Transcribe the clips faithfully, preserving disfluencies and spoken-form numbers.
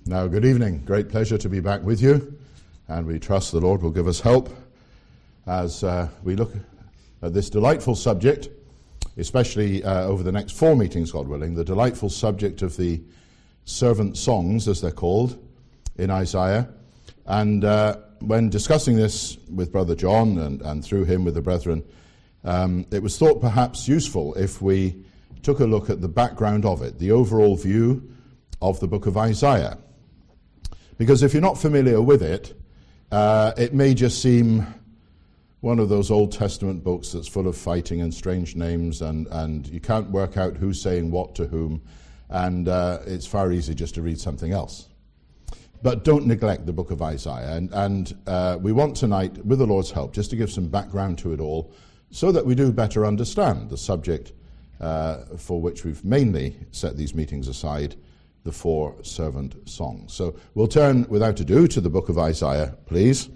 Now, good evening. Great pleasure to be back with you, and we trust the Lord will give us help as uh, we look at this delightful subject, especially uh, over the next four meetings, God willing, the delightful subject of the servant songs, as they're called, in Isaiah. And uh, when discussing this with Brother John and, and through him with the brethren, um, it was thought perhaps useful if we took a look at the background of it, the overall view of the book of Isaiah. Because if you're not familiar with it, uh, it may just seem one of those Old Testament books that's full of fighting and strange names, and, and you can't work out who's saying what to whom, and uh, it's far easier just to read something else. But don't neglect the book of Isaiah, and, and uh, we want tonight, with the Lord's help, just to give some background to it all, so that we do better understand the subject uh, for which we've mainly set these meetings aside, the four servant songs. So we'll turn without ado to the book of Isaiah, please.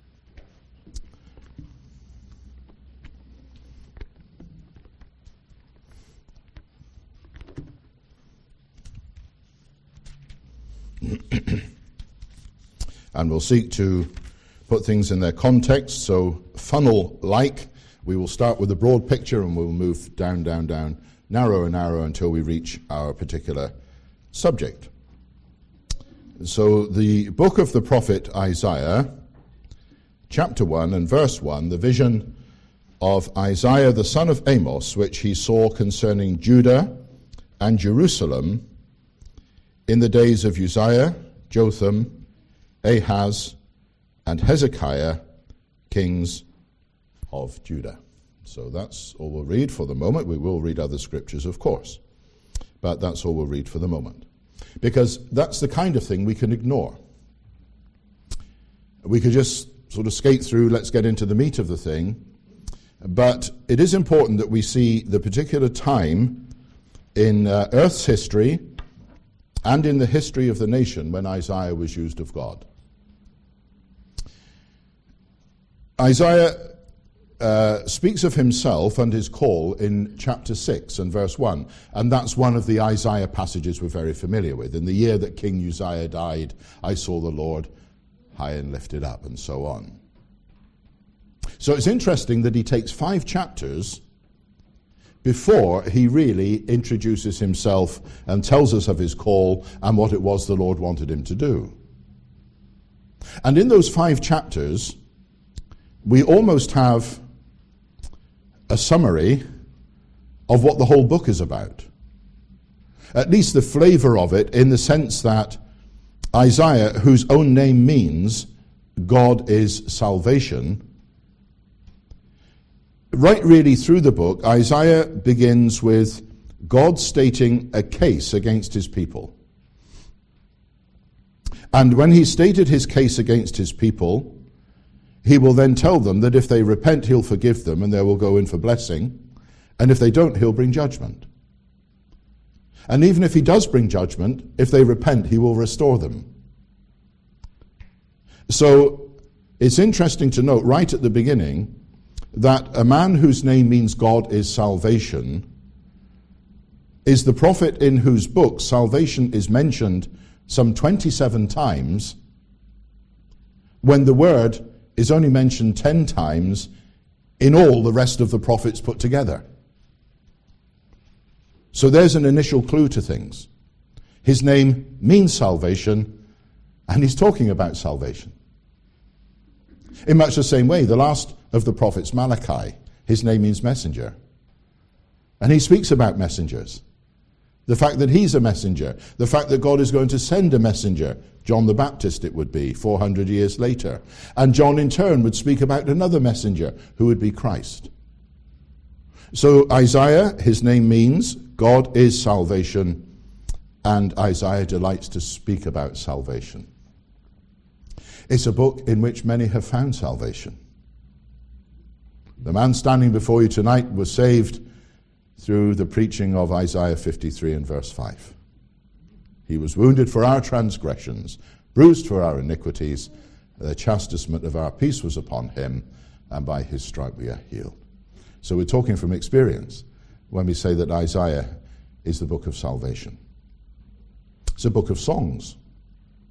And we'll seek to put things in their context. So funnel-like, we will start with a broad picture and we'll move down, down, down, narrow and narrow until we reach our particular subject. So the book of the prophet Isaiah, chapter one and verse one, the vision of Isaiah the son of Amos, which he saw concerning Judah and Jerusalem in the days of Uzziah, Jotham, Ahaz, and Hezekiah, kings of Judah. So that's all we'll read for the moment. We will read other scriptures, of course. But that's all we'll read for the moment. Because that's the kind of thing we can ignore. We could just sort of skate through, let's get into the meat of the thing. But it is important that we see the particular time in uh, Earth's history and in the history of the nation when Isaiah was used of God. Isaiah Uh, speaks of himself and his call in chapter six and verse one. And that's one of the Isaiah passages we're very familiar with. In the year that King Uzziah died, I saw the Lord high and lifted up, and so on. So it's interesting that he takes five chapters before he really introduces himself and tells us of his call and what it was the Lord wanted him to do. And in those five chapters, we almost have a summary of what the whole book is about. At least the flavor of it, in the sense that Isaiah, whose own name means God is salvation, right really through the book, Isaiah begins with God stating a case against his people. And when he stated his case against his people, he will then tell them that if they repent, he'll forgive them and they will go in for blessing. And if they don't, he'll bring judgment. And even if he does bring judgment, if they repent, he will restore them. So it's interesting to note right at the beginning that a man whose name means God is salvation is the prophet in whose book salvation is mentioned some twenty-seven times, when the word is only mentioned ten times in all the rest of the prophets put together. So there's an initial clue to things. His name means salvation, and he's talking about salvation. In much the same way, the last of the prophets, Malachi, his name means messenger. And he speaks about messengers. The fact that he's a messenger, the fact that God is going to send a messenger, John the Baptist it would be, four hundred years later. And John in turn would speak about another messenger who would be Christ. So Isaiah, his name means God is salvation, and Isaiah delights to speak about salvation. It's a book in which many have found salvation. The man standing before you tonight was saved through the preaching of Isaiah fifty-three and verse five. He was wounded for our transgressions, bruised for our iniquities. The chastisement of our peace was upon him, and by his stripe we are healed. So we're talking from experience when we say that Isaiah is the book of salvation. It's a book of songs.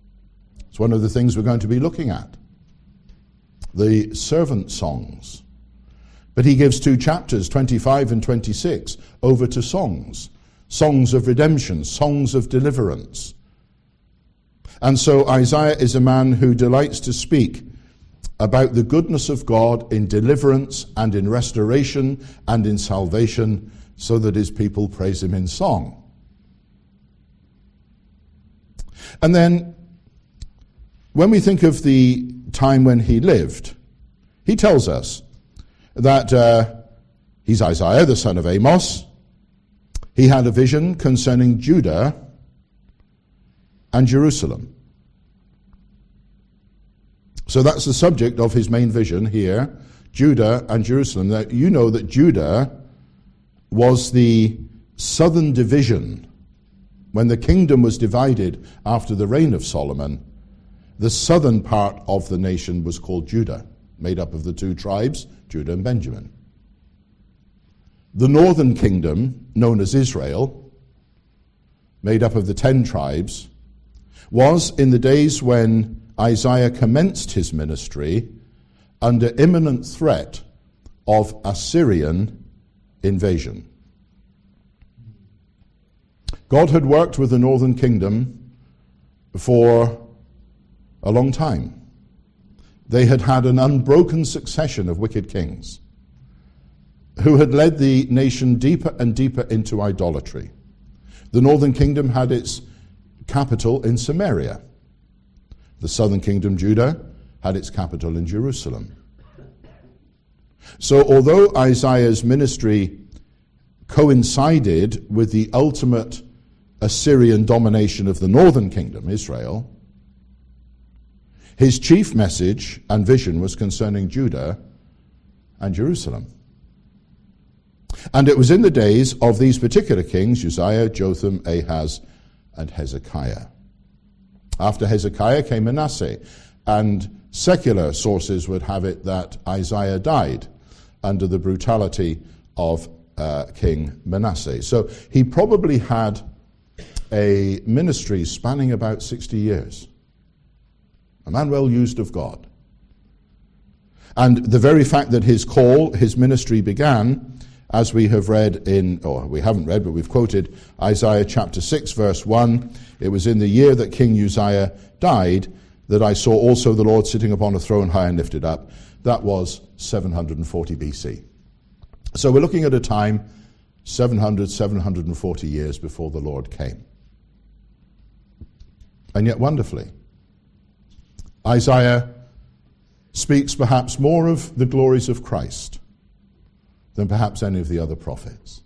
It's one of the things we're going to be looking at. The servant songs. But he gives two chapters, twenty-five and twenty-six, over to songs. Songs of redemption, songs of deliverance. And so Isaiah is a man who delights to speak about the goodness of God in deliverance and in restoration and in salvation, so that his people praise him in song. And then, when we think of the time when he lived, he tells us that uh, he's Isaiah, the son of Amos. He had a vision concerning Judah and Jerusalem. So that's the subject of his main vision here, Judah and Jerusalem. Now, you know that Judah was the southern division. When the kingdom was divided after the reign of Solomon, the southern part of the nation was called Judah, made up of the two tribes, Judah and Benjamin. The northern kingdom, known as Israel, made up of the ten tribes, was in the days when Isaiah commenced his ministry under imminent threat of Assyrian invasion. God had worked with the northern kingdom for a long time. They had had an unbroken succession of wicked kings who had led the nation deeper and deeper into idolatry. The northern kingdom had its capital in Samaria. The southern kingdom, Judah, had its capital in Jerusalem. So although Isaiah's ministry coincided with the ultimate Assyrian domination of the northern kingdom, Israel, his chief message and vision was concerning Judah and Jerusalem. And it was in the days of these particular kings, Uzziah, Jotham, Ahaz, and Hezekiah. After Hezekiah came Manasseh, and secular sources would have it that Isaiah died under the brutality of uh, King Manasseh. So he probably had a ministry spanning about sixty years. A man well used of God. And the very fact that his call, his ministry began, as we have read in, or we haven't read, but we've quoted Isaiah chapter six, verse one, it was in the year that King Uzziah died that I saw also the Lord sitting upon a throne high and lifted up. That was seven hundred forty B C. So we're looking at a time seven hundred, seven hundred forty years before the Lord came. And yet wonderfully, Isaiah speaks perhaps more of the glories of Christ than perhaps any of the other prophets.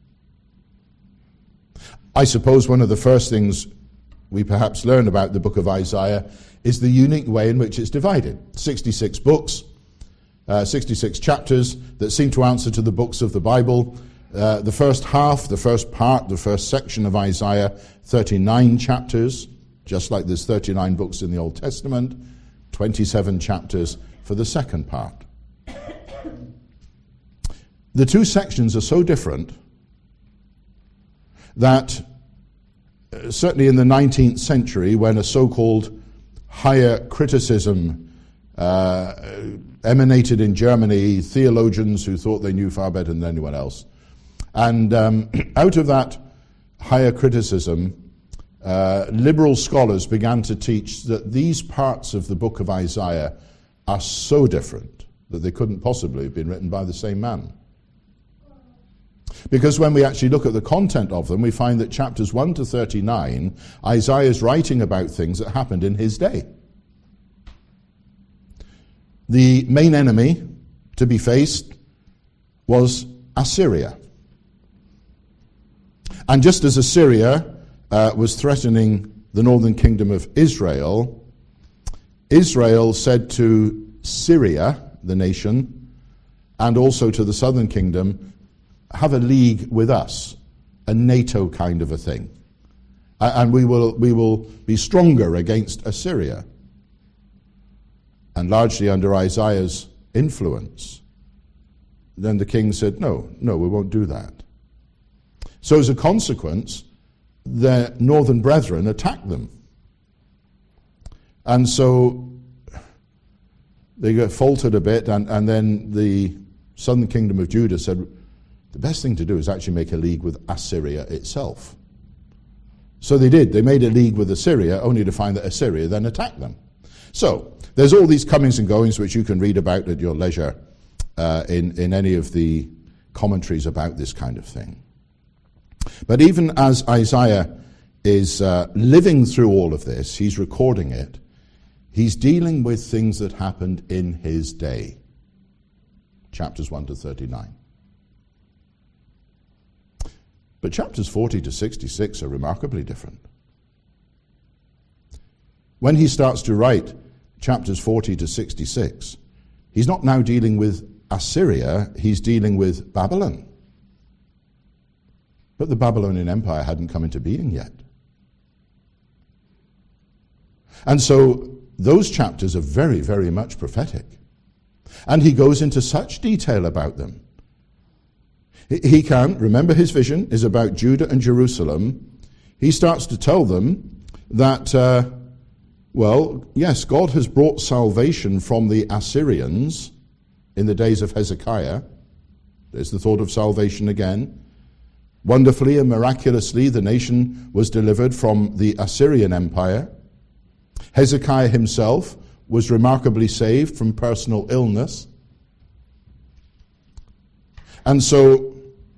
I suppose one of the first things we perhaps learn about the book of Isaiah is the unique way in which it's divided. sixty-six books, uh, sixty-six chapters that seem to answer to the books of the Bible. Uh, the first half, the first part, the first section of Isaiah, thirty-nine chapters, just like there's thirty-nine books in the Old Testament, twenty-seven chapters for the second part. The two sections are so different that uh, certainly in the nineteenth century, when a so-called higher criticism uh, emanated in Germany, theologians who thought they knew far better than anyone else, and um, out of that higher criticism, uh, liberal scholars began to teach that these parts of the book of Isaiah are so different that they couldn't possibly have been written by the same man. Because when we actually look at the content of them, we find that chapters one to thirty-nine, Isaiah is writing about things that happened in his day. The main enemy to be faced was Assyria. And just as Assyria uh, was threatening the northern kingdom of Israel, Israel said to Syria, the nation, and also to the southern kingdom, have a league with us, a NATO kind of a thing. And we will we will be stronger against Assyria. And largely under Isaiah's influence. Then the king said, no, no, we won't do that. So as a consequence, their northern brethren attacked them. And so they got faltered a bit, and, and then the southern kingdom of Judah said, the best thing to do is actually make a league with Assyria itself. So they did. They made a league with Assyria, only to find that Assyria then attacked them. So there's all these comings and goings which you can read about at your leisure uh, in, in any of the commentaries about this kind of thing. But even as Isaiah is uh, living through all of this, he's recording it, he's dealing with things that happened in his day. Chapters one to thirty-nine. But chapters forty to sixty-six are remarkably different. When he starts to write chapters forty to sixty-six, he's not now dealing with Assyria, he's dealing with Babylon. But the Babylonian Empire hadn't come into being yet. And so those chapters are very, very much prophetic. And he goes into such detail about them. He can, remember his vision is about Judah and Jerusalem. He starts to tell them that, uh, well, yes, God has brought salvation from the Assyrians in the days of Hezekiah. There's the thought of salvation again. Wonderfully and miraculously, the nation was delivered from the Assyrian Empire. Hezekiah himself was remarkably saved from personal illness. And so,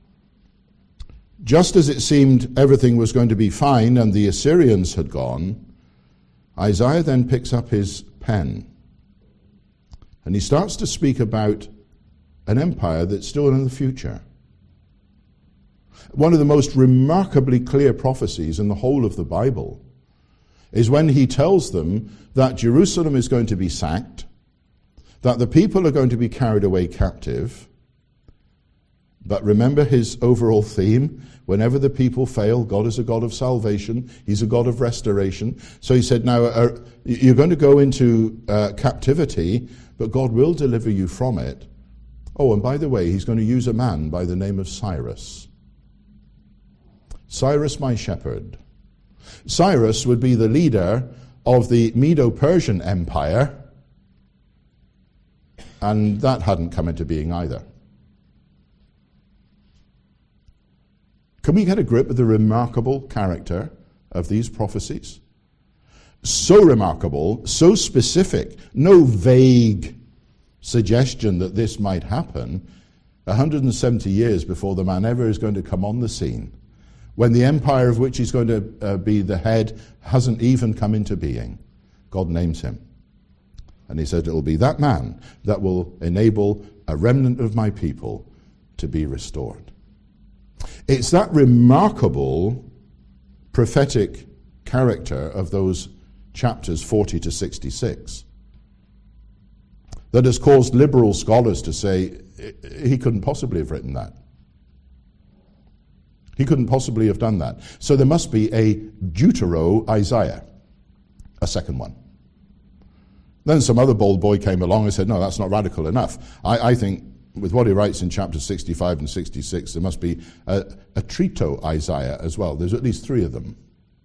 just as it seemed everything was going to be fine and the Assyrians had gone, Isaiah then picks up his pen and he starts to speak about an empire that's still in the future. One of the most remarkably clear prophecies in the whole of the Bible is when he tells them that Jerusalem is going to be sacked, that the people are going to be carried away captive. But remember his overall theme, whenever the people fail, God is a God of salvation, he's a God of restoration. So he said, now uh, you're going to go into uh, captivity, but God will deliver you from it. Oh, and by the way, he's going to use a man by the name of Cyrus. Cyrus my shepherd. Cyrus would be the leader of the Medo-Persian Empire, and that hadn't come into being either. Can we get a grip of the remarkable character of these prophecies? So remarkable, so specific, no vague suggestion that this might happen one hundred seventy years before the man ever is going to come on the scene, when the empire of which he's going to uh, be the head hasn't even come into being. God names him. And he said, it will be that man that will enable a remnant of my people to be restored. It's that remarkable prophetic character of those chapters forty to sixty-six that has caused liberal scholars to say he couldn't possibly have written that. He couldn't possibly have done that. So there must be a Deutero-Isaiah, a second one. Then some other bold boy came along and said, no, that's not radical enough. I, I think with what he writes in chapters sixty-five and sixty-six, there must be a, a Trito-Isaiah as well. There's at least three of them.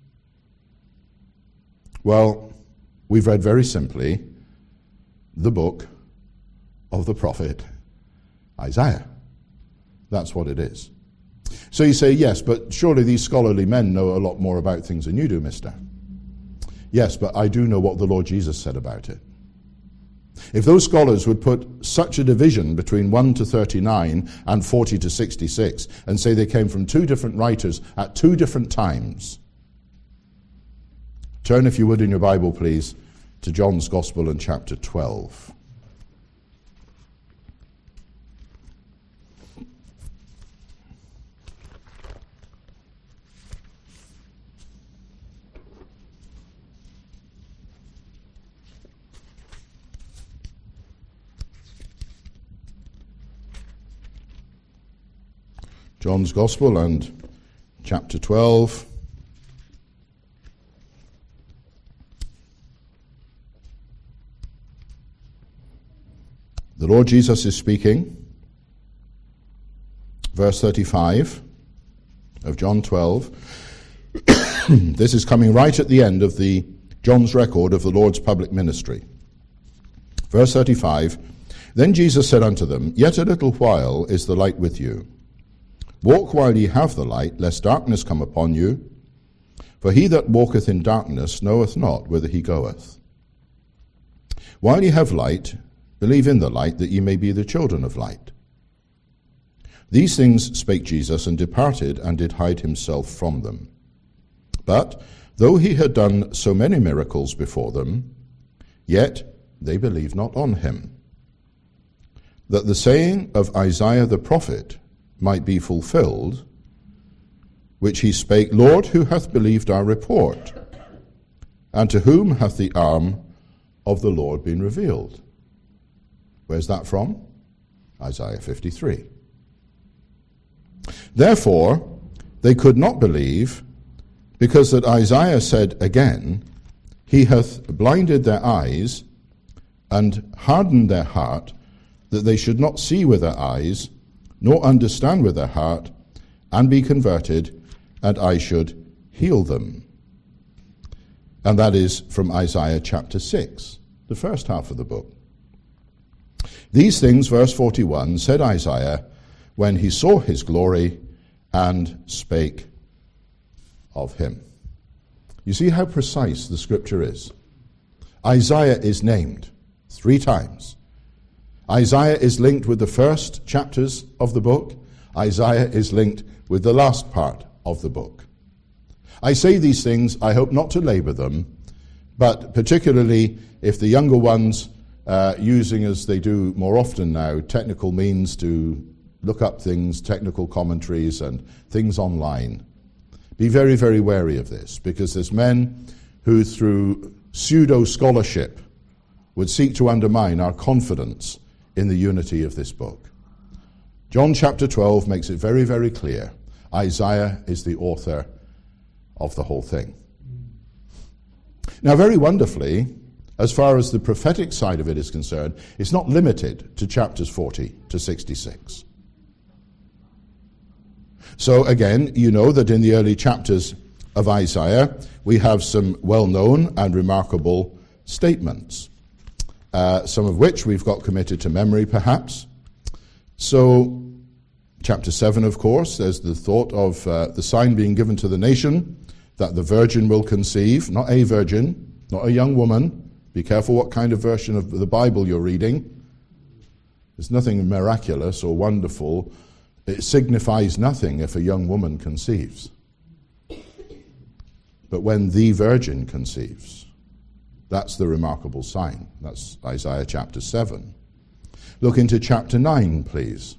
Well, we've read very simply the book of the prophet Isaiah. That's what it is. So you say, yes, but surely these scholarly men know a lot more about things than you do, mister. Yes, but I do know what the Lord Jesus said about it. If those scholars would put such a division between one to thirty-nine and forty to sixty-six and say they came from two different writers at two different times, turn, if you would, in your Bible, please, to John's Gospel in chapter twelve. John's Gospel and chapter twelve. The Lord Jesus is speaking. Verse thirty-five of John twelve. This is coming right at the end of the John's record of the Lord's public ministry. Verse thirty-five, Then Jesus said unto them, Yet a little while is the light with you. Walk while ye have the light, lest darkness come upon you. For he that walketh in darkness knoweth not whither he goeth. While ye have light, believe in the light, that ye may be the children of light. These things spake Jesus, and departed, and did hide himself from them. But though he had done so many miracles before them, yet they believed not on him, that the saying of Isaiah the prophet might be fulfilled, which he spake, Lord, who hath believed our report? And to whom hath the arm of the Lord been revealed? Where's that from? Isaiah fifty-three. Therefore, they could not believe, because that Isaiah said again, He hath blinded their eyes and hardened their heart, that they should not see with their eyes, nor understand with their heart, and be converted, and I should heal them. And that is from Isaiah chapter six, the first half of the book. These things, verse forty-one, said Isaiah when he saw his glory and spake of him. You see how precise the scripture is. Isaiah is named three times. Isaiah is linked with the first chapters of the book. Isaiah is linked with the last part of the book. I say these things, I hope not to labor them, but particularly if the younger ones, uh, using as they do more often now, technical means to look up things, technical commentaries and things online, be very, very wary of this, because there's men who through pseudo-scholarship would seek to undermine our confidence in the unity of this book. John chapter twelve makes it very, very clear. Isaiah is the author of the whole thing. Now, very wonderfully, as far as the prophetic side of it is concerned, it's not limited to chapters forty to sixty-six. So again, you know that in the early chapters of Isaiah, we have some well-known and remarkable statements. Uh, some of which we've got committed to memory, perhaps. So, chapter seven, of course, there's the thought of uh, the sign being given to the nation, that the virgin will conceive, not a virgin, not a young woman. Be careful what kind of version of the Bible you're reading. There's nothing miraculous or wonderful. It signifies nothing if a young woman conceives. But when the virgin conceives, that's the remarkable sign. That's Isaiah chapter seven. Look into chapter nine, please.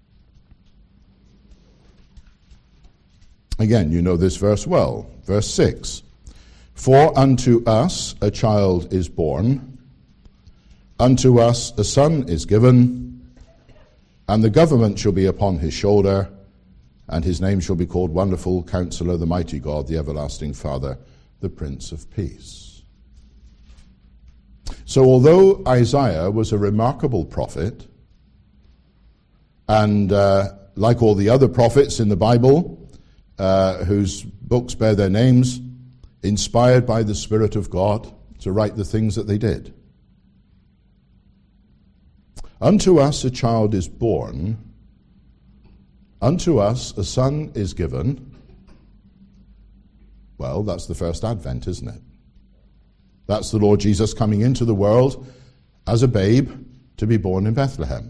Again, you know this verse well. Verse six. For unto us a child is born, unto us a son is given, and the government shall be upon his shoulder, and his name shall be called Wonderful Counselor, the Mighty God, the Everlasting Father, the Prince of Peace. So although Isaiah was a remarkable prophet, and uh, like all the other prophets in the Bible, uh, whose books bear their names, inspired by the Spirit of God to write the things that they did. Unto us a child is born, unto us a son is given. Well, that's the first advent, isn't it? That's the Lord Jesus coming into the world as a babe to be born in Bethlehem.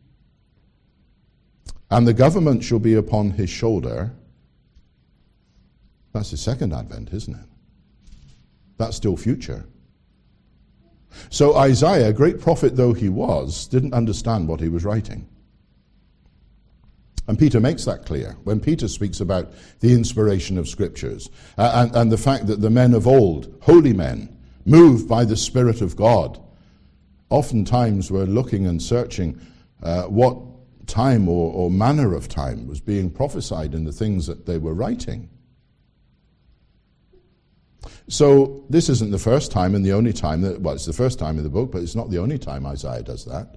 And the government shall be upon his shoulder. That's the second advent, isn't it? That's still future. So Isaiah, great prophet though he was, didn't understand what he was writing. And Peter makes that clear when Peter speaks about the inspiration of Scriptures uh, and, and the fact that the men of old, holy men, moved by the Spirit of God, oftentimes were looking and searching uh, what time or, or manner of time was being prophesied in the things that they were writing. So this isn't the first time and the only time that, well, it's the first time in the book, but it's not the only time Isaiah does that.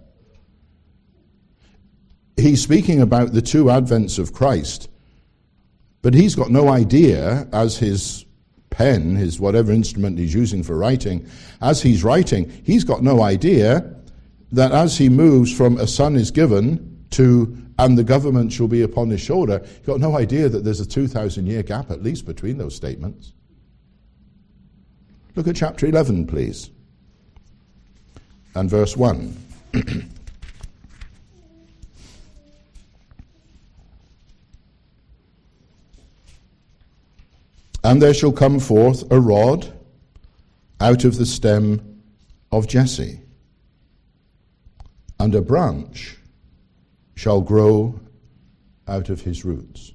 He's speaking about the two advents of Christ, but he's got no idea, as his pen, his whatever instrument he's using for writing, as he's writing, he's got no idea that as he moves from a son is given to and the government shall be upon his shoulder, he's got no idea that there's a two thousand year gap at least between those statements. Look at chapter eleven, please, and verse one. And there shall come forth a rod out of the stem of Jesse, and a branch shall grow out of his roots.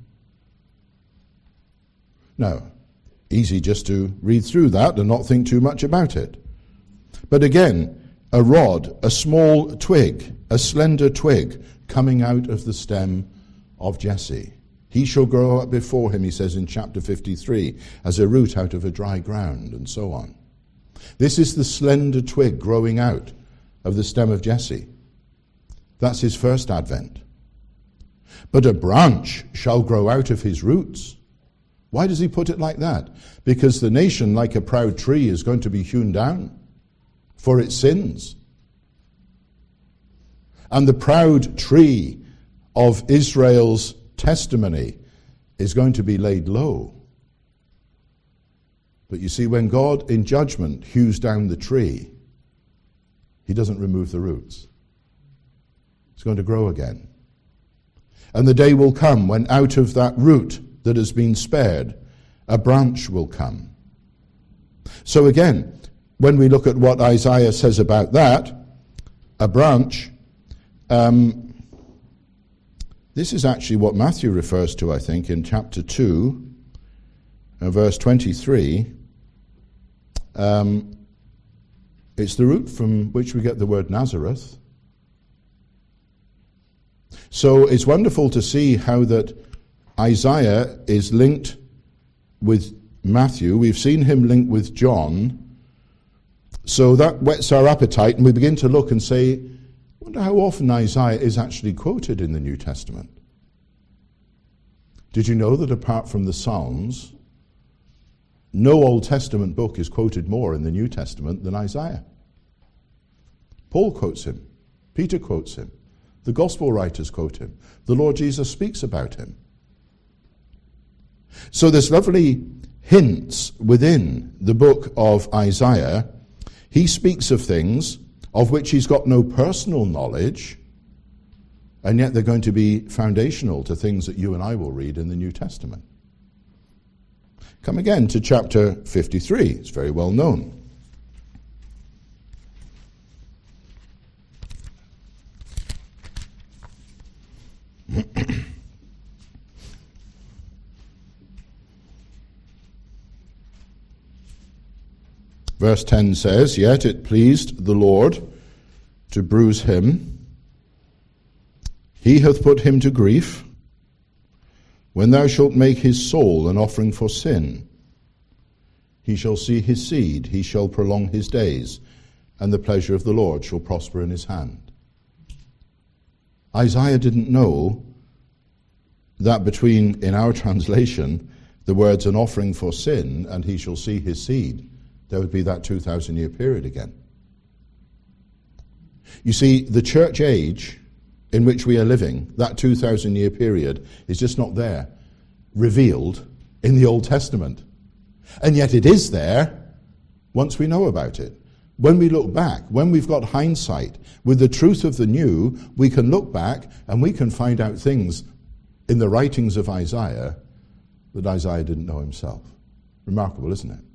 Now, easy just to read through that and not think too much about it. But again, a rod, a small twig, a slender twig coming out of the stem of Jesse. He shall grow up before him, he says in chapter fifty-three, as a root out of a dry ground, and so on. This is the slender twig growing out of the stem of Jesse. That's his first advent. But a branch shall grow out of his roots. Why does he put it like that? Because the nation, like a proud tree, is going to be hewn down for its sins. And the proud tree of Israel's testimony is going to be laid low. But you see, when God in judgment hews down the tree, he doesn't remove the roots. It's going to grow again. And the day will come when out of that root that has been spared, a branch will come. So again, when we look at what Isaiah says about that, a branch, um, this is actually what Matthew refers to, I think, in chapter two, and verse twenty-three. Um, it's the root from which we get the word Nazareth. So it's wonderful to see how that Isaiah is linked with Matthew. We've seen him linked with John. So that whets our appetite, and we begin to look and say, I wonder how often Isaiah is actually quoted in the New Testament. Did you know that apart from the Psalms, no Old Testament book is quoted more in the New Testament than Isaiah? Paul quotes him. Peter quotes him. The Gospel writers quote him. The Lord Jesus speaks about him. So there's lovely hints within the book of Isaiah. He speaks of things of which he's got no personal knowledge, and yet they're going to be foundational to things that you and I will read in the New Testament. Come again to chapter fifty-three. It's very well known. Verse ten says, Yet it pleased the Lord to bruise him. He hath put him to grief. When thou shalt make his soul an offering for sin, he shall see his seed, he shall prolong his days, and the pleasure of the Lord shall prosper in his hand. Isaiah didn't know that between, in our translation, the words an offering for sin and he shall see his seed, there would be that two thousand year period again. You see, the church age in which we are living, that two thousand year period, is just not there, revealed in the Old Testament. And yet it is there once we know about it. When we look back, when we've got hindsight, with the truth of the new, we can look back and we can find out things in the writings of Isaiah that Isaiah didn't know himself. Remarkable, isn't it?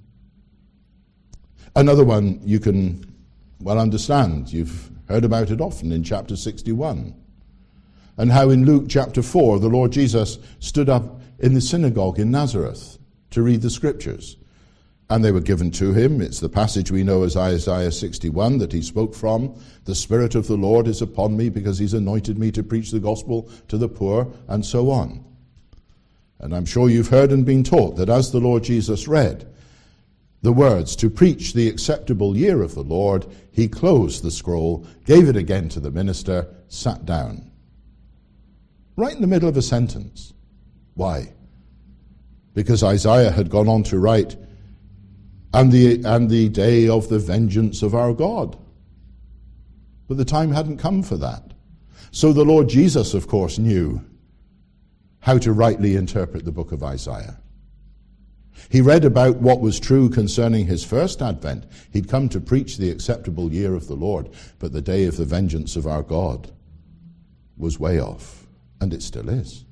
Another one you can well understand. You've heard about it often in chapter sixty-one. And how in Luke chapter four, the Lord Jesus stood up in the synagogue in Nazareth to read the scriptures. And they were given to him. It's the passage we know as Isaiah sixty-one that he spoke from. The Spirit of the Lord is upon me because he's anointed me to preach the gospel to the poor, and so on. And I'm sure you've heard and been taught that as the Lord Jesus read the words, to preach the acceptable year of the Lord, he closed the scroll, gave it again to the minister, sat down. Right in the middle of a sentence. Why? because Isaiah had gone on to write, and the, and the day of the vengeance of our God. But the time hadn't come for that. So the Lord Jesus, of course, knew how to rightly interpret the book of Isaiah. He read about what was true concerning his first advent. He'd come to preach the acceptable year of the Lord, but the day of the vengeance of our God was way off, and it still is.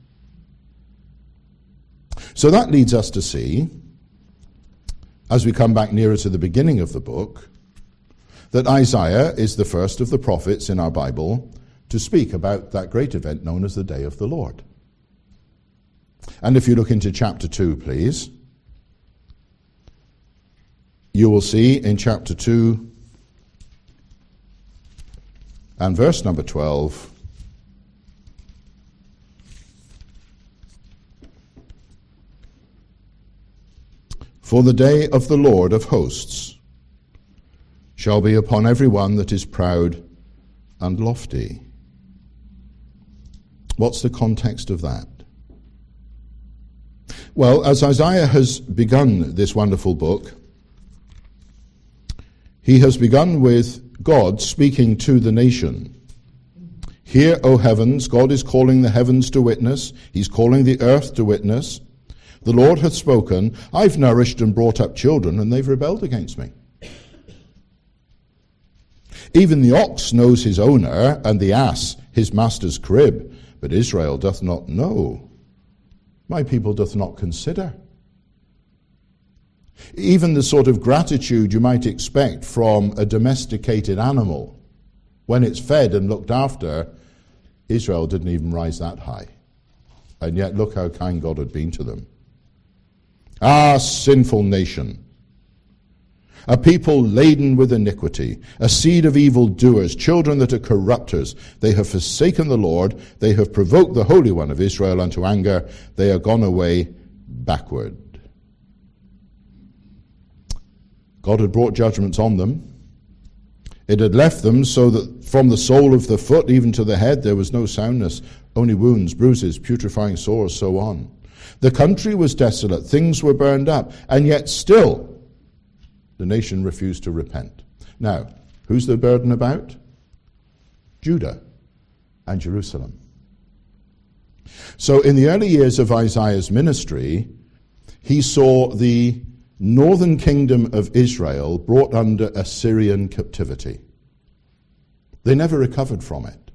So that leads us to see, as we come back nearer to the beginning of the book, that Isaiah is the first of the prophets in our Bible to speak about that great event known as the day of the Lord. And if you look into chapter two, please, you will see in chapter two and verse number twelve, "For the day of the Lord of hosts shall be upon every one that is proud and lofty." What's the context of that? Well, as Isaiah has begun this wonderful book, he has begun with God speaking to the nation. "Hear, O heavens, God is calling the heavens to witness. He's calling the earth to witness. The Lord hath spoken. I've nourished and brought up children, and they've rebelled against me. Even the ox knows his owner, and the ass his master's crib. But Israel doth not know. My people doth not consider." Even the sort of gratitude you might expect from a domesticated animal, when it's fed and looked after, Israel didn't even rise that high. And yet look how kind God had been to them. "Ah, sinful nation, a people laden with iniquity, a seed of evil doers, children that are corrupters. They have forsaken the Lord. They have provoked the Holy One of Israel unto anger. They are gone away backward." God had brought judgments on them. It had left them so that from the sole of the foot even to the head there was no soundness, only wounds, bruises, putrefying sores, so on. The country was desolate, things were burned up, and yet still the nation refused to repent. Now, who's the burden about? Judah and Jerusalem. So in the early years of Isaiah's ministry, he saw the northern kingdom of Israel brought under Assyrian captivity. They never recovered from it.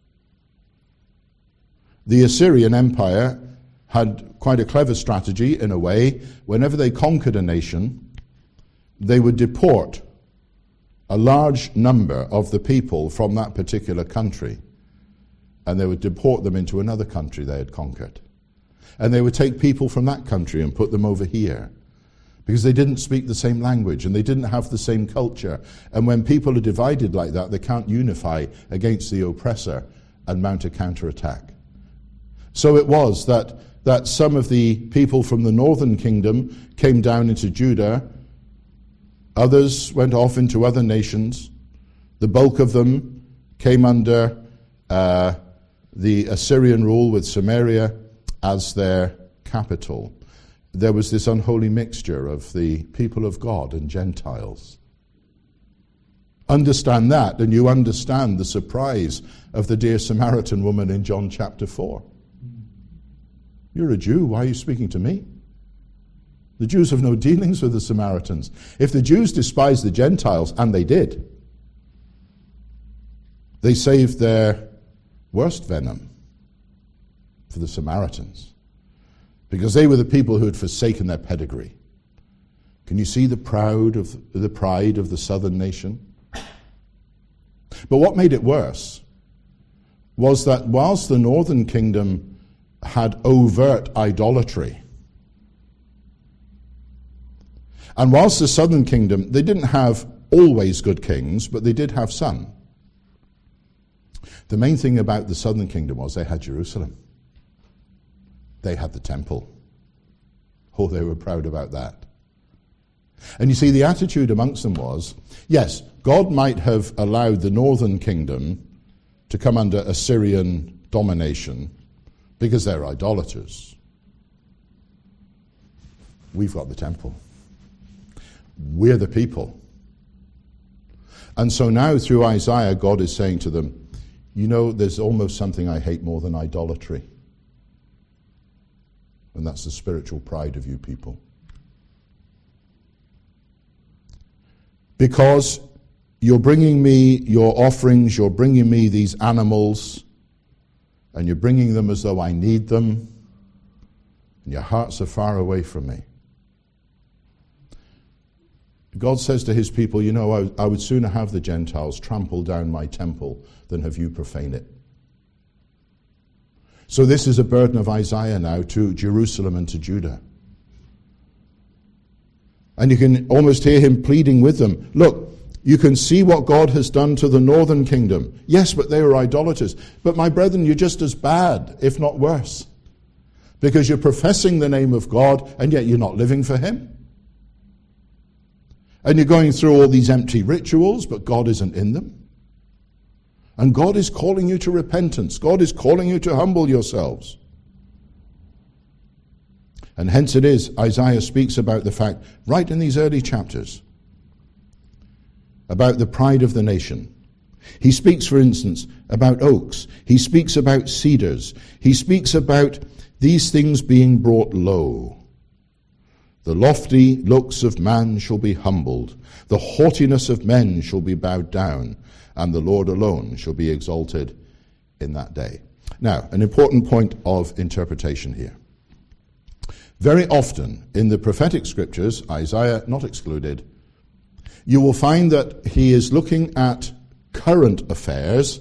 The Assyrian Empire had quite a clever strategy in a way. Whenever they conquered a nation, they would deport a large number of the people from that particular country, and they would deport them into another country they had conquered. And they would take people from that country and put them over here, because they didn't speak the same language and they didn't have the same culture. And when people are divided like that, they can't unify against the oppressor and mount a counterattack. So it was that, that some of the people from the northern kingdom came down into Judah. Others went off into other nations. The bulk of them came under uh, the Assyrian rule, with Samaria as their capital. There was this unholy mixture of the people of God and Gentiles. Understand that, and you understand the surprise of the dear Samaritan woman in John chapter four. "You're a Jew, why are you speaking to me?" The Jews have no dealings with the Samaritans. If the Jews despised the Gentiles, and they did, they saved their worst venom for the Samaritans, because they were the people who had forsaken their pedigree. Can you see the proud of the pride of the southern nation? But what made it worse was that whilst the northern kingdom had overt idolatry, and whilst the southern kingdom, they didn't have always good kings, but they did have some. The main thing about the southern kingdom was they had Jerusalem. They had the temple. Oh, they were proud about that. And you see, the attitude amongst them was, yes, God might have allowed the northern kingdom to come under Assyrian domination because they're idolaters. we've got the temple. We're the people. And so now through Isaiah, God is saying to them, you know, there's almost something I hate more than idolatry. And that's the spiritual pride of you people. Because you're bringing me your offerings, you're bringing me these animals, and you're bringing them as though I need them, and your hearts are far away from me. God says to his people, you know, I, I would sooner have the Gentiles trample down my temple than have you profane it. So this is a burden of Isaiah now to Jerusalem and to Judah. And you can almost hear him pleading with them. Look, you can see what God has done to the northern kingdom. Yes, but they were idolaters. But my brethren, you're just as bad, if not worse. Because you're professing the name of God, and yet you're not living for him. And you're going through all these empty rituals, but God isn't in them. And God is calling you to repentance. God is calling you to humble yourselves. And hence it is, Isaiah speaks about the fact, right in these early chapters, about the pride of the nation. He speaks, for instance, about oaks. He speaks about cedars. He speaks about these things being brought low. The lofty looks of man shall be humbled. The haughtiness of men shall be bowed down. And the Lord alone shall be exalted in that day. Now, an important point of interpretation here. Very often in the prophetic scriptures, Isaiah not excluded, you will find that he is looking at current affairs,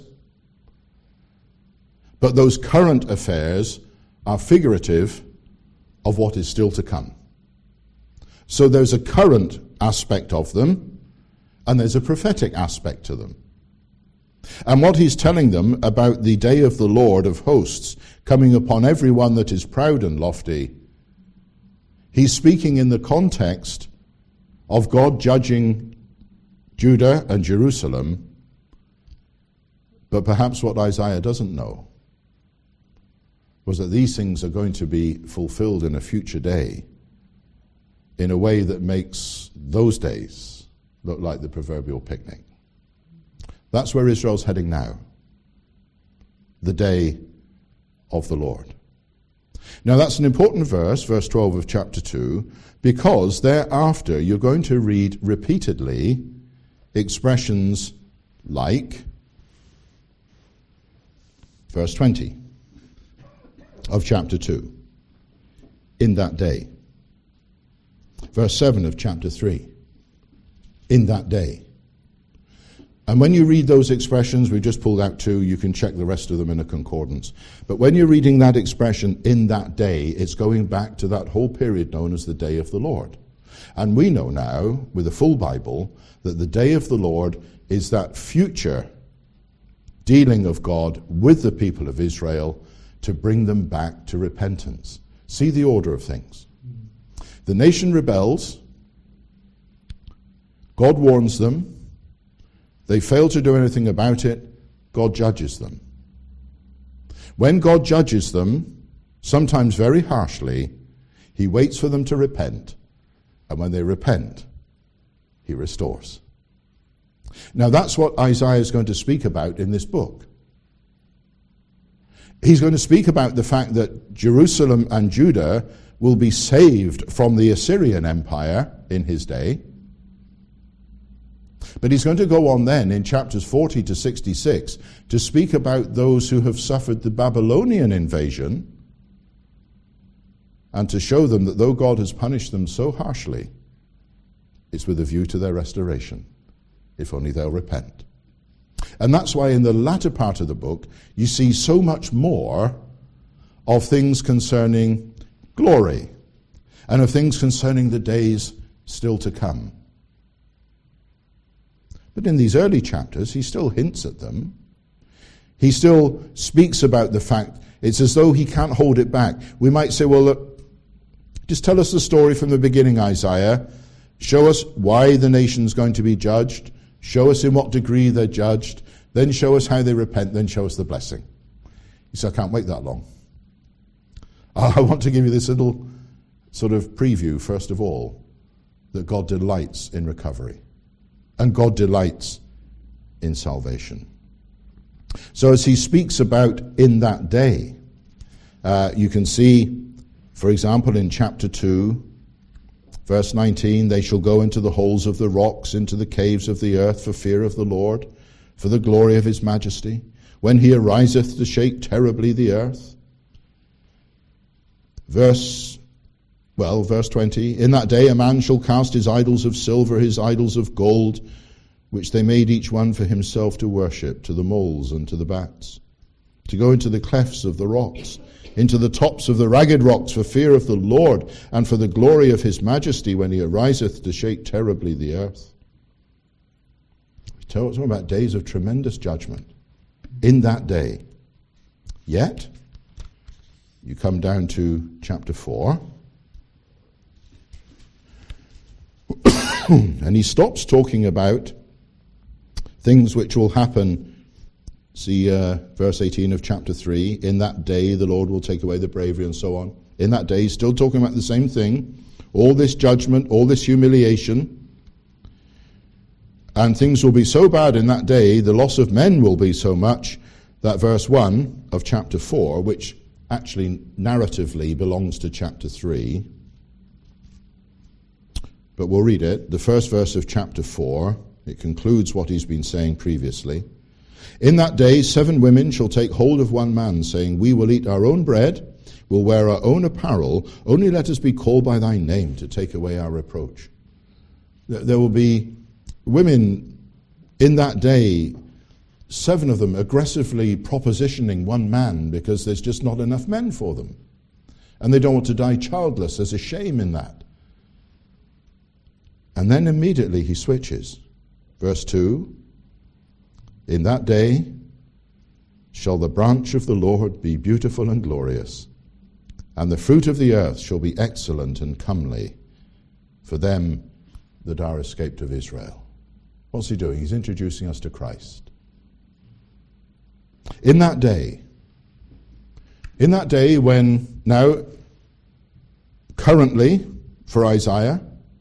but those current affairs are figurative of what is still to come. So there's a current aspect of them, and there's a prophetic aspect to them. And what he's telling them about the day of the Lord of hosts coming upon everyone that is proud and lofty, he's speaking in the context of God judging Judah and Jerusalem. But perhaps what Isaiah doesn't know was that these things are going to be fulfilled in a future day in a way that makes those days look like the proverbial picnic. That's where Israel's heading now. The day of the Lord. Now that's an important verse, verse twelve of chapter two, because thereafter you're going to read repeatedly expressions like verse twenty of chapter two, in that day. Verse seven of chapter three, in that day. And when you read those expressions, we just pulled out two, you can check the rest of them in a concordance. But when you're reading that expression, in that day, it's going back to that whole period known as the day of the Lord. And we know now, with the full Bible, that the day of the Lord is that future dealing of God with the people of Israel to bring them back to repentance. See the order of things. The nation rebels. God warns them. They fail to do anything about it. God judges them. When God judges them, sometimes very harshly, he waits for them to repent. And when they repent, he restores. Now that's what Isaiah is going to speak about in this book. He's going to speak about the fact that Jerusalem and Judah will be saved from the Assyrian Empire in his day. But he's going to go on then in chapters forty to sixty-six to speak about those who have suffered the Babylonian invasion and to show them that though God has punished them so harshly, it's with a view to their restoration, if only they'll repent. And that's why in the latter part of the book you see so much more of things concerning glory and of things concerning the days still to come. But in these early chapters, he still hints at them. He still speaks about the fact, it's as though he can't hold it back. We might say, well, look, just tell us the story from the beginning, Isaiah. Show us why the nation's going to be judged. Show us in what degree they're judged. Then show us how they repent. Then show us the blessing. He said, I can't wait that long. I want to give you this little sort of preview, first of all, that God delights in recovery. And God delights in salvation. So as he speaks about in that day, uh, you can see, for example, in chapter two, verse nineteen, they shall go into the holes of the rocks, into the caves of the earth for fear of the Lord, for the glory of his majesty, when he ariseth to shake terribly the earth. Verse, well, verse twenty, in that day a man shall cast his idols of silver, his idols of gold, which they made each one for himself to worship, to the moles and to the bats, to go into the clefts of the rocks, into the tops of the ragged rocks for fear of the Lord and for the glory of his majesty when he ariseth to shake terribly the earth. We're talking about days of tremendous judgment in that day. Yet, you come down to chapter four, and he stops talking about things which will happen. See uh, verse eighteen of chapter three. In that day the Lord will take away the bravery, and so on. In that day, he's still talking about the same thing. All this judgment, all this humiliation. And things will be so bad in that day, the loss of men will be so much, that verse one of chapter four, which actually narratively belongs to chapter three, but we'll read it. The first verse of chapter four, it concludes what he's been saying previously. In that day seven women shall take hold of one man, saying, we will eat our own bread, will wear our own apparel, only let us be called by thy name to take away our reproach. There will be women in that day, seven of them aggressively propositioning one man because there's just not enough men for them. And they don't want to die childless. There's a shame in that. And then immediately he switches. Verse two, in that day shall the branch of the Lord be beautiful and glorious, and the fruit of the earth shall be excellent and comely for them that are escaped of Israel. What's he doing? He's introducing us to Christ. In that day, in that day when, now, currently, for Isaiah,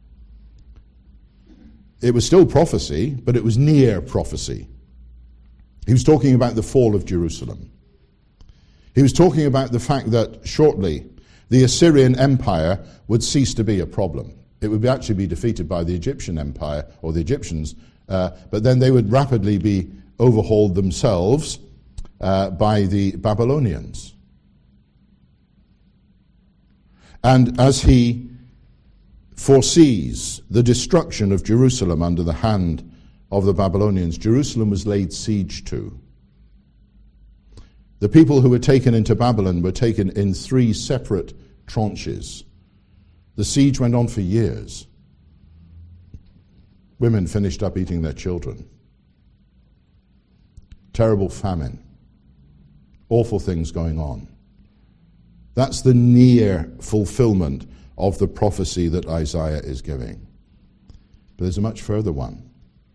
it was still prophecy, but it was near prophecy. He was talking about the fall of Jerusalem. He was talking about the fact that shortly the Assyrian Empire would cease to be a problem. It would actually be defeated by the Egyptian Empire, or the Egyptians, uh, but then they would rapidly be overhauled themselves uh, by the Babylonians. And as he foresees the destruction of Jerusalem under the hand of the Babylonians, Jerusalem was laid siege to. The people who were taken into Babylon were taken in three separate tranches. The siege went on for years. Women finished up eating their children. Terrible famine. Awful things going on. That's the near fulfillment of the prophecy that Isaiah is giving. But there's a much further one.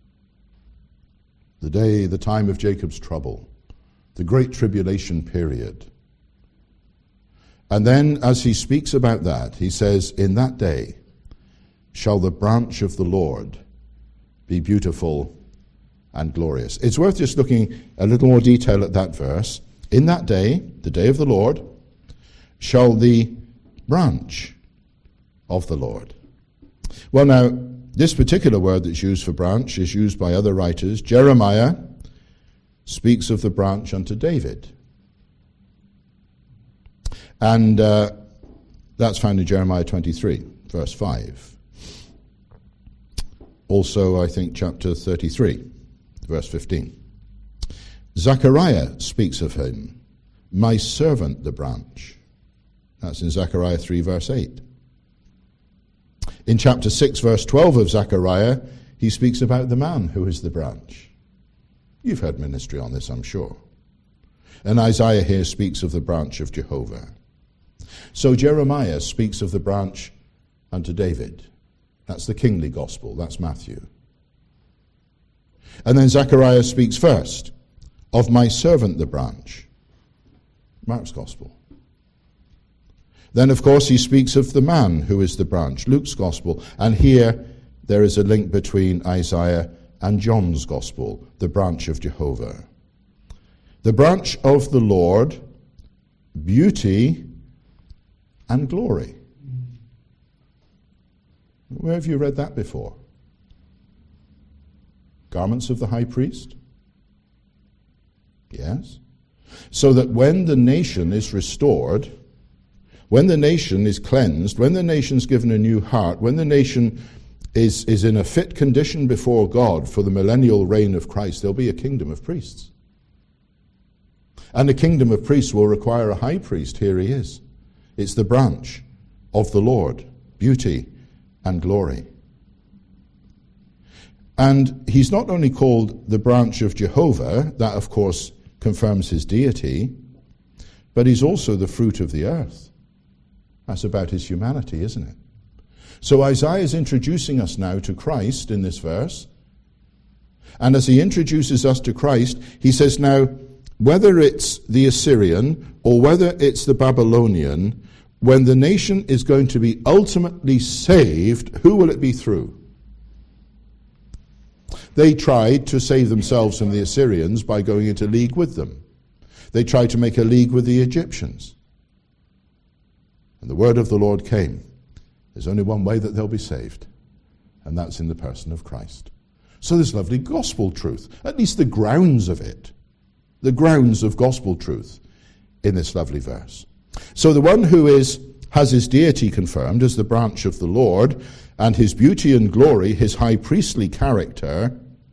The day, the time of Jacob's trouble, the great tribulation period. And then as he speaks about that, he says, in that day shall the branch of the Lord be beautiful and glorious. It's worth just looking a little more detail at that verse. In that day, the day of the Lord, shall the branch of the Lord. Well, now, this particular word that's used for branch is used by other writers. Jeremiah speaks of the branch unto David. And uh, that's found in Jeremiah twenty-three, verse five. Also, I think, chapter thirty-three, verse fifteen. Zechariah speaks of him, my servant the branch. That's in Zechariah three, verse eight. In chapter six, verse twelve of Zechariah, he speaks about the man who is the branch. You've heard ministry on this, I'm sure. And Isaiah here speaks of the branch of Jehovah. So Jeremiah speaks of the branch unto David. That's the kingly gospel. That's Matthew. And then Zechariah speaks first of my servant the branch. Mark's gospel. Then, of course, he speaks of the man who is the branch, Luke's gospel. And here there is a link between Isaiah and John's gospel, the branch of Jehovah. The branch of the Lord, beauty and glory. Where have you read that before? Garments of the high priest? Yes. So that when the nation is restored, when the nation is cleansed, when the nation's given a new heart, when the nation is, is in a fit condition before God for the millennial reign of Christ, there'll be a kingdom of priests. And the kingdom of priests will require a high priest. Here he is. It's the branch of the Lord, beauty and glory. And he's not only called the branch of Jehovah, that of course confirms his deity, but he's also the fruit of the earth. That's about his humanity, isn't it? So Isaiah is introducing us now to Christ in this verse. And as he introduces us to Christ, he says, now, whether it's the Assyrian or whether it's the Babylonian, when the nation is going to be ultimately saved, who will it be through? They tried to save themselves from the Assyrians by going into league with them. They tried to make a league with the Egyptians. And the word of the Lord came. There's only one way that they'll be saved, and that's in the person of Christ. So this lovely gospel truth, at least the grounds of it, the grounds of gospel truth in this lovely verse. So the one who is has his deity confirmed as the branch of the Lord, and his beauty and glory, his high priestly character,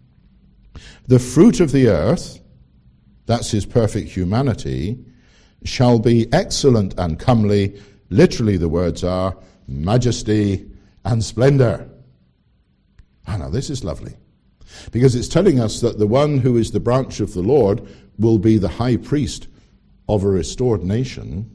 the fruit of the earth, that's his perfect humanity, shall be excellent and comely. Literally the words are majesty and splendor. Ah, now this is lovely, because it's telling us that the one who is the branch of the Lord will be the high priest of a restored nation,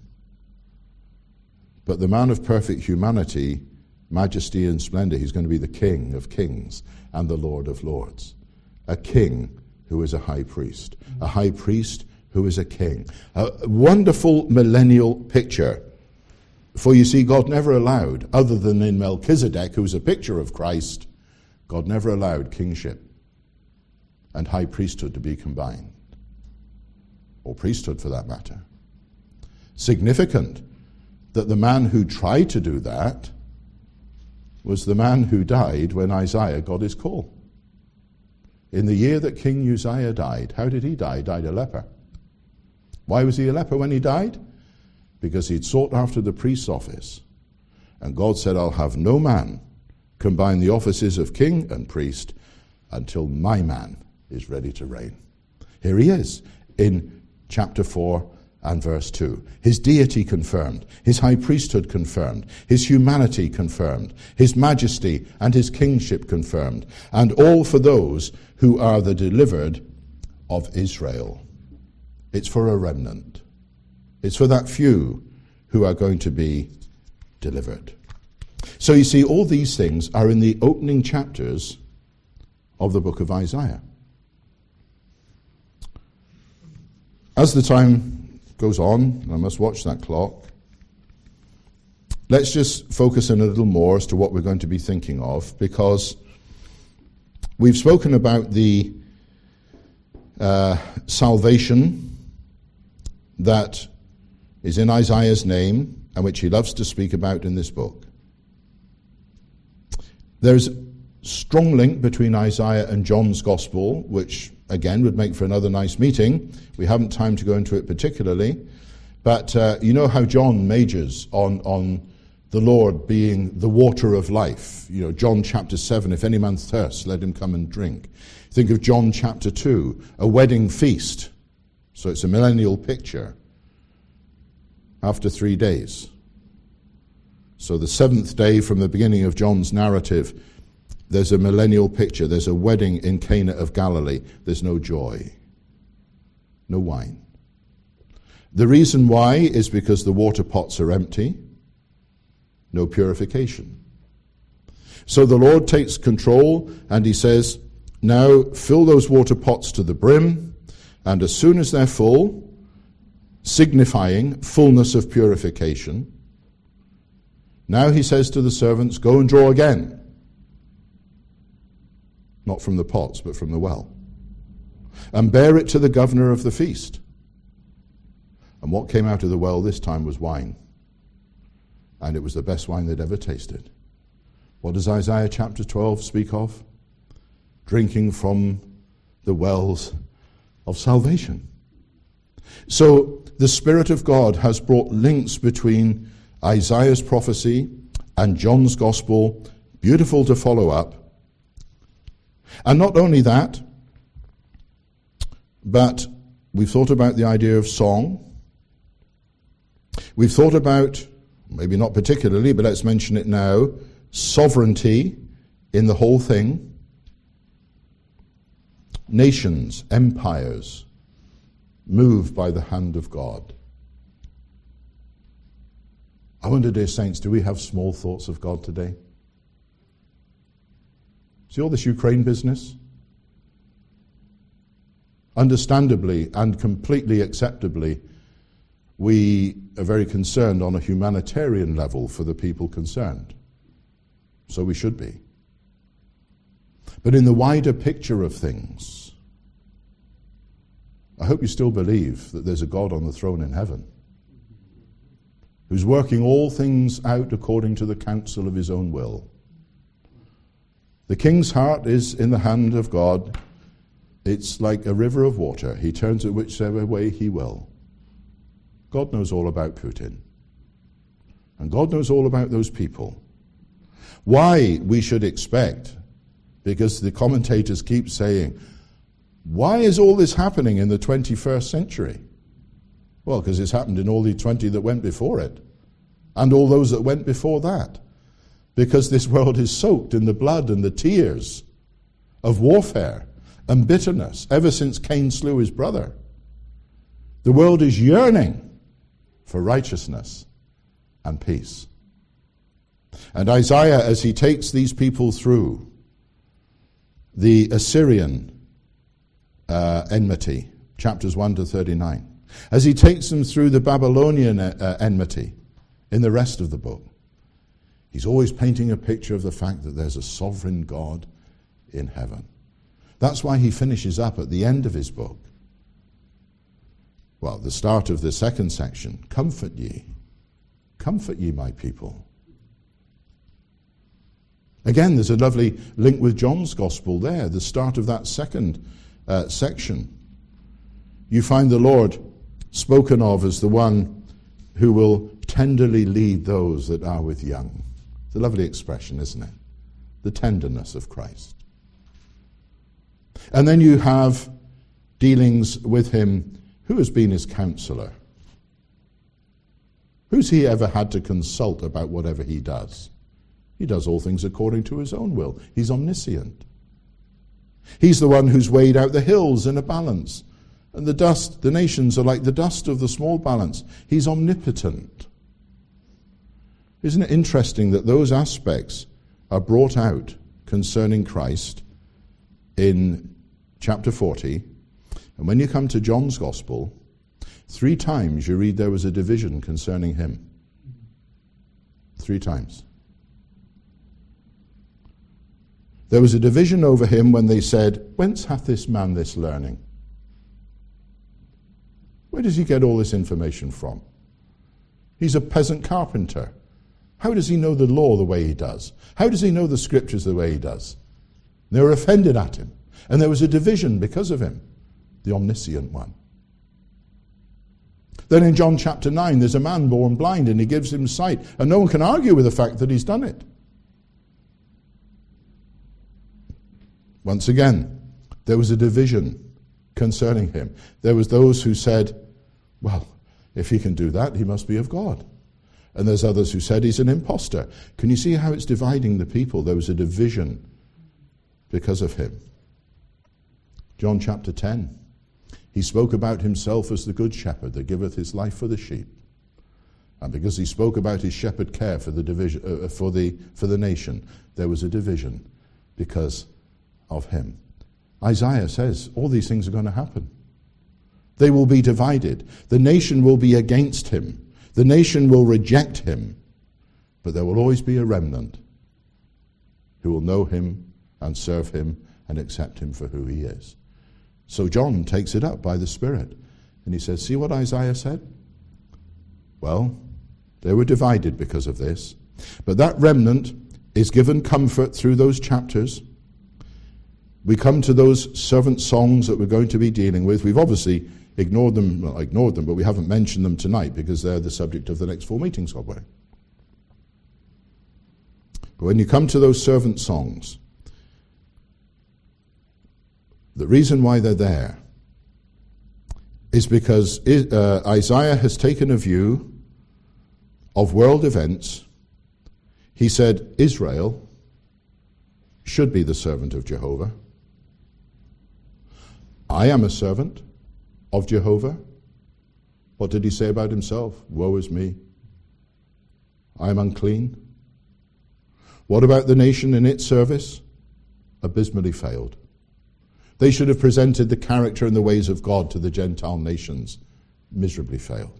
but the man of perfect humanity, majesty and splendor, he's going to be the King of kings and the Lord of lords. A king who is a high priest. A high priest who is a king. A wonderful millennial picture. For you see, God never allowed, other than in Melchizedek, who's a picture of Christ, God never allowed kingship and high priesthood to be combined. Or priesthood, for that matter. Significant that the man who tried to do that was the man who died when Isaiah got his call. In the year that King Uzziah died, how did he die? He died a leper. Why was he a leper when he died? Because he'd sought after the priest's office. And God said, I'll have no man combine the offices of king and priest until my man is ready to reign. Here he is in chapter four and verse two. His deity confirmed, his high priesthood confirmed, his humanity confirmed, his majesty and his kingship confirmed, and all for those who are the delivered of Israel. It's for a remnant. It's for that few who are going to be delivered. So you see, all these things are in the opening chapters of the book of Isaiah. As the time goes on, I must watch that clock, let's just focus in a little more as to what we're going to be thinking of, because we've spoken about the uh, salvation that is in Isaiah's name and which he loves to speak about in this book. There's a strong link between Isaiah and John's gospel, which again would make for another nice meeting. We haven't time to go into it particularly, but uh, you know how John majors on, on the Lord being the water of life. You know, John chapter seven, if any man thirsts, let him come and drink. Think of John chapter two, a wedding feast. So it's a millennial picture after three days. So the seventh day from the beginning of John's narrative, there's a millennial picture. There's a wedding in Cana of Galilee. There's no joy, no wine. The reason why is because the water pots are empty, no purification. So the Lord takes control and he says, now fill those water pots to the brim, and as soon as they're full, signifying fullness of purification, Now he says to the servants, go and draw again. Not from the pots, but from the well. And bear it to the governor of the feast. And what came out of the well this time was wine. And it was the best wine they'd ever tasted. What does Isaiah chapter twelve speak of? Drinking from the wells of salvation. So the Spirit of God has brought links between Isaiah's prophecy and John's gospel, beautiful to follow up. And not only that, but we've thought about the idea of song. We've thought about, maybe not particularly, but let's mention it now, sovereignty in the whole thing. Nations, empires, moved by the hand of God. I wonder, dear saints, do we have small thoughts of God today? See all this Ukraine business? Understandably and completely acceptably, we are very concerned on a humanitarian level for the people concerned. So we should be. But in the wider picture of things, I hope you still believe that there's a God on the throne in heaven who's working all things out according to the counsel of his own will. The king's heart is in the hand of God. It's like a river of water. He turns it whichever way he will. God knows all about Putin. And God knows all about those people. Why we should expect, because the commentators keep saying, why is all this happening in the twenty-first century? Well, because it's happened in all the twenty that went before it, and all those that went before that. Because this world is soaked in the blood and the tears of warfare and bitterness ever since Cain slew his brother. The world is yearning for righteousness and peace. And Isaiah, as he takes these people through the Assyrian uh, enmity, chapters one to thirty-nine, as he takes them through the Babylonian uh, enmity in the rest of the book, he's always painting a picture of the fact that there's a sovereign God in heaven. That's why he finishes up at the end of his book. Well, the start of the second section, comfort ye. Comfort ye, my people. Again, there's a lovely link with John's gospel there, the start of that second uh, section. You find the Lord spoken of as the one who will tenderly lead those that are with young. It's a lovely expression, isn't it? The tenderness of Christ. And then you have dealings with him. Who has been his counselor? Who's he ever had to consult about whatever he does? He does all things according to his own will. He's omniscient. He's the one who's weighed out the hills in a balance. And the dust, the nations are like the dust of the small balance. He's omnipotent. Isn't it interesting that those aspects are brought out concerning Christ in chapter forty? And when you come to John's Gospel, three times you read there was a division concerning him. Three times. There was a division over him when they said, whence hath this man this learning? Where does he get all this information from? He's a peasant carpenter. How does he know the law the way he does? How does he know the scriptures the way he does? They were offended at him. And there was a division because of him, the omniscient one. Then in John chapter nine, there's a man born blind and he gives him sight. And no one can argue with the fact that he's done it. Once again, there was a division concerning him. There was those who said, well, if he can do that, he must be of God. And there's others who said he's an imposter. Can you see how it's dividing the people? There was a division because of him. John chapter ten. He spoke about himself as the good shepherd that giveth his life for the sheep. And because he spoke about his shepherd care for the division, uh, for the for the nation, there was a division because of him. Isaiah says all these things are going to happen. They will be divided. The nation will be against him. The nation will reject him. But there will always be a remnant who will know him and serve him and accept him for who he is. So John takes it up by the Spirit, and he says, see what Isaiah said? Well, they were divided because of this. But that remnant is given comfort through those chapters. We come to those servant songs that we're going to be dealing with. We've obviously ignored them, well, ignored them, but we haven't mentioned them tonight because they're the subject of the next four meetings, God willing. But when you come to those servant songs, the reason why they're there is because uh, Isaiah has taken a view of world events. He said Israel should be the servant of Jehovah. I am a servant of Jehovah. What did he say about himself? Woe is me. I am unclean. What about the nation in its service? Abysmally failed. They should have presented the character and the ways of God to the Gentile nations. Miserably failed.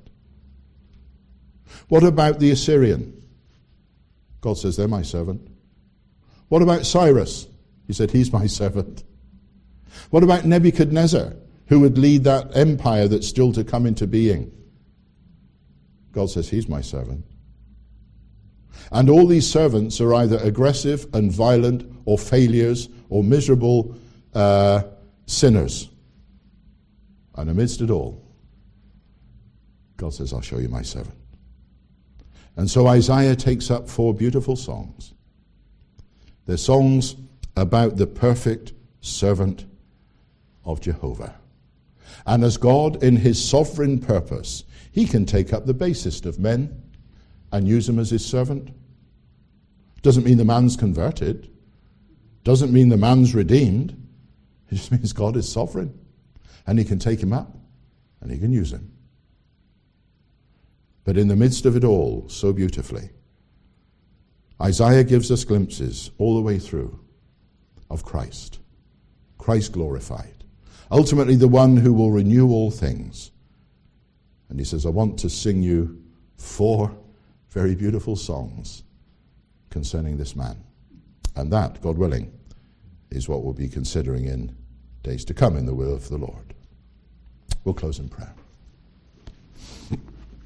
What about the Assyrian? God says, they're my servant. What about Cyrus? He said, he's my servant. What about Nebuchadnezzar, who would lead that empire that's still to come into being? God says, he's my servant. And all these servants are either aggressive and violent or failures or miserable uh, sinners. And amidst it all, God says, I'll show you my servant. And so Isaiah takes up four beautiful songs. They're songs about the perfect servant of Jehovah. And as God, in his sovereign purpose, he can take up the basest of men and use them as his servant. Doesn't mean the man's converted. Doesn't mean the man's redeemed. It just means God is sovereign. And he can take him up and he can use him. But in the midst of it all, so beautifully, Isaiah gives us glimpses all the way through of Christ. Christ glorified. Ultimately the one who will renew all things. And he says, I want to sing you four very beautiful songs concerning this man. And that, God willing, is what we'll be considering in days to come in the will of the Lord. We'll close in prayer.